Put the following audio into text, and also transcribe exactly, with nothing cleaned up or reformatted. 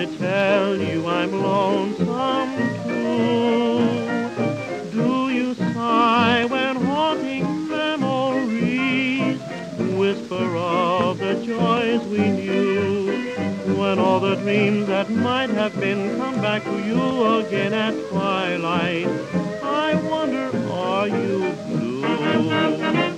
I tell you I'm lonesome too? Do you sigh when haunting memories whisper of the joys we knew? When all the dreams that might have been come back to you again at twilight, I wonder, are you blue?